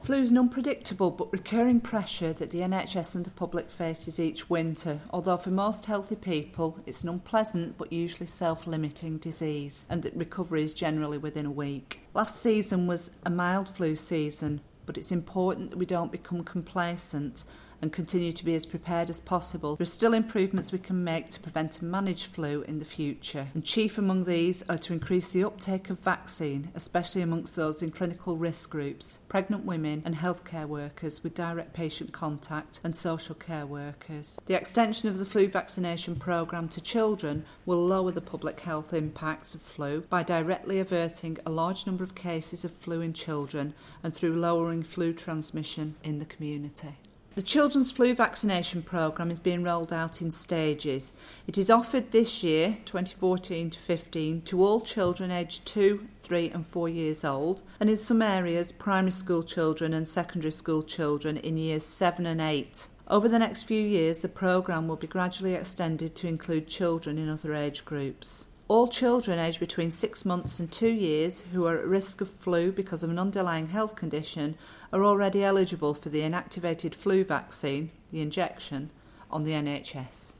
Flu is an unpredictable but recurring pressure that the NHS and the public faces each winter, although for most healthy people it's an unpleasant but usually self-limiting disease and that recovery is generally within a week. Last season was a mild flu season, but it's important that we don't become complacent and continue to be as prepared as possible. There are still improvements we can make to prevent and manage flu in the future, and chief among these are to increase the uptake of vaccine, especially amongst those in clinical risk groups, pregnant women and healthcare workers with direct patient contact and social care workers. The extension of the flu vaccination programme to children will lower the public health impact of flu by directly averting a large number of cases of flu in children and through lowering flu transmission in the community. The Children's Flu Vaccination Programme is being rolled out in stages. It is offered this year, 2014 to 15, to all children aged 2, 3 and 4 years old, and in some areas primary school children and secondary school children in years 7 and 8. Over the next few years, the programme will be gradually extended to include children in other age groups. All children aged between 6 months and 2 years who are at risk of flu because of an underlying health condition are already eligible for the inactivated flu vaccine, the injection, on the NHS.